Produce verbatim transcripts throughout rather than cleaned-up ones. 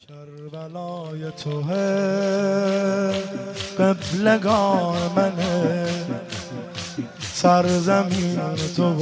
کربلای توه قبلگاه منه، سرزمین تو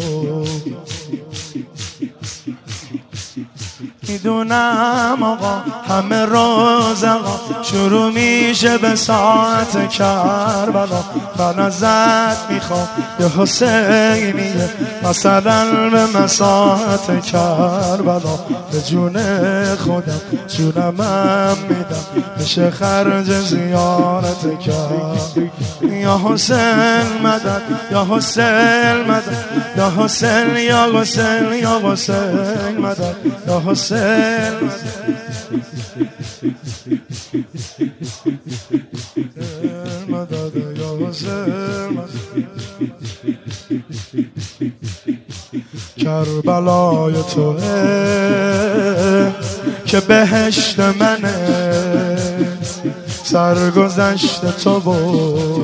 میدونم آقا همه روز آقا شروع میشه به ساعت کربلا. من ازت میخوام یه حسینیه مثلا به مساحت کربلا. به جون خودم جونمم میدم بشه خرج زیارت کرد. یا حسین مدد یا حسین مدد یا حسین یا حسین یا حسین مدد یا حسین مدد یا حسین کربلای توه که بهشت منه، سرگذشت تو بود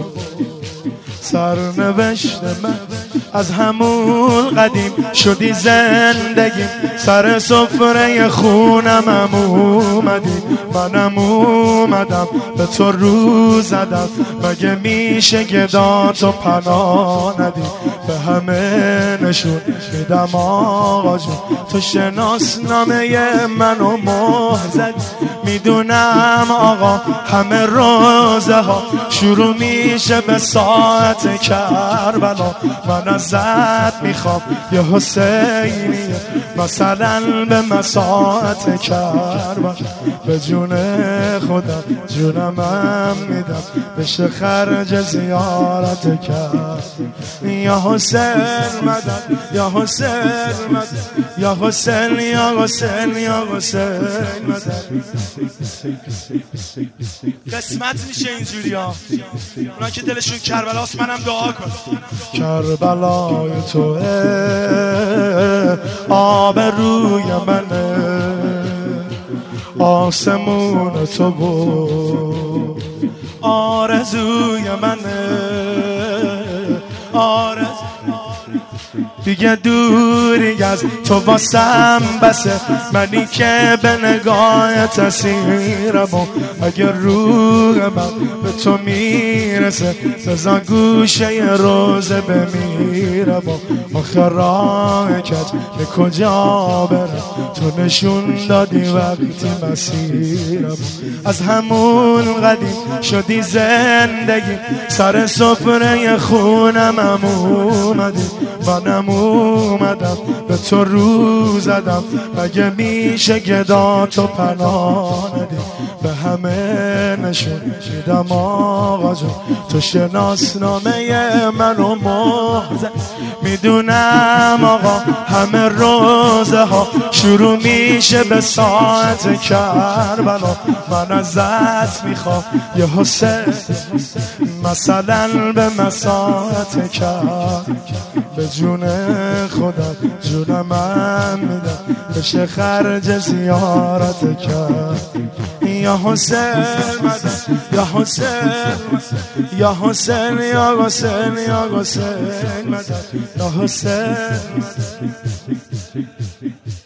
سرنوشت من. از همون قدیم شدی زندگیم، سر سفره خونم اومدی، منم اومدم به تو رو زدم. مگه میشه گداتو پناه ندی؟ به همه نشون میدم آقا جون تو شناسنامه منو مهر زدی. میدونم آقا همه روزه ها شروع میشه به ساعت کربلا. من ازت میخوام یه حسینیه مثلا به مساحت کربلا. به جون خودم جونمم میدم بشه خرج زیارت کرد. یا حسین مدد یا حسین مدد یا حسین یا حسین یا حسین مدد. قسمت میشه اینجوری ها، اونا که دلشون کربلاست منم دعا کنم. کربلای توه آب روی منه، آسمون تو بود آرزوی منه. آرزوی دیگه دوری از تو واسم بسه، منی که به نگاهت اسیرم. و اگر روح من به تو میرسه بزن گوشه روزه بمیرم. و آخر راه کج به کجا برم تو نشون دادی وقتی مسیرم. از همون قدیم شدی زندگی، سر سفره خونم اومدی، منم اومدم به تو رو زدم. مگه میشه گداتو پناه ندی؟ به همه نشون میدم آقا جون تو شناسنامه منو مهر زدی. میدونم آقا همه روزه ها شروع میشه به ساعت کربلا. من ازت میخوام یه حسین مثلا به مساحت کرد. به جون خودم جونمم میدم بشه خرج زیارت کرد. یا حسین مدد یا حسین یا حسین یا حسین یا حسین مدد یا حسین.